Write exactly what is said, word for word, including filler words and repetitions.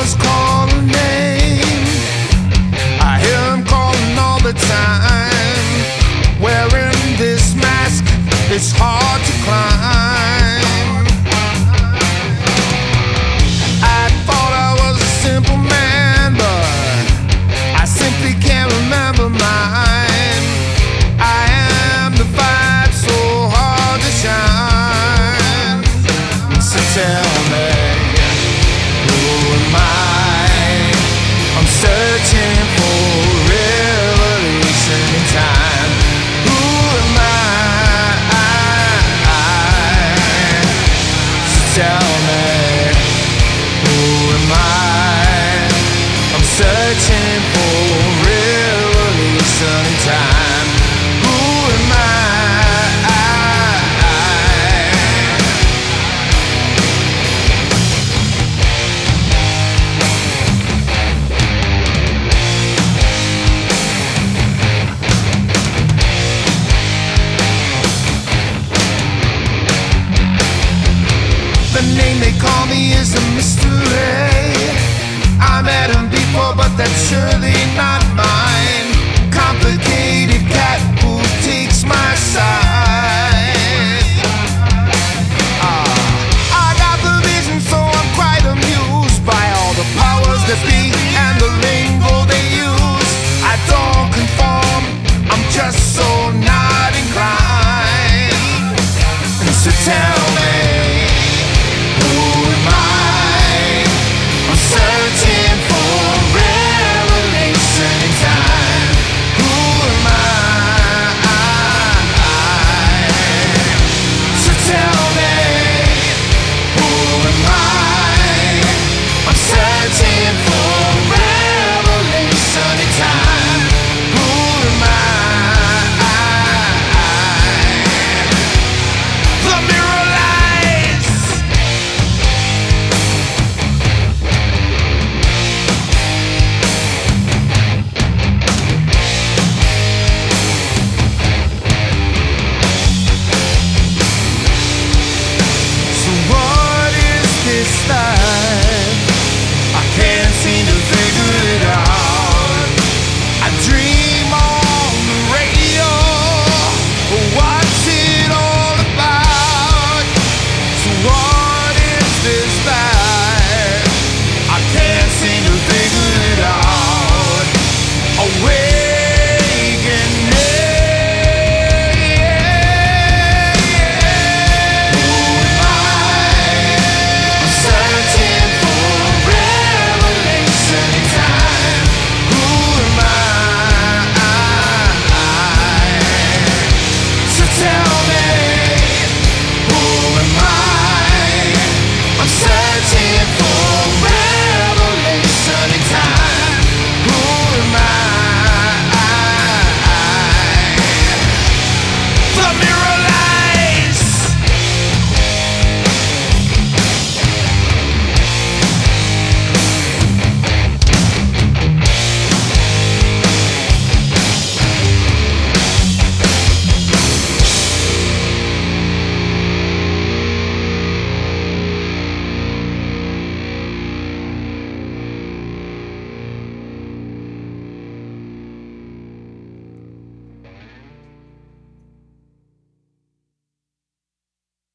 fellas call a name. I hear him calling all the time. Wearing this mask, it's hard to climb. I thought I was a simple man, but I simply can't remember mine. I am the fight so hard to shine. So tell me, who am I? I'm searching for revelation in time. Who am I? So tell me, who am I? I'm searching for revelation in time. Who am I? The name they call me is a mystery. I met him before, but that's surely not mine. Complicated cat who takes my side. Ah, I got the vision, so I'm quite amused by all the powers that be and the lingo they use. I don't conform, I'm just so not inclined. And so tell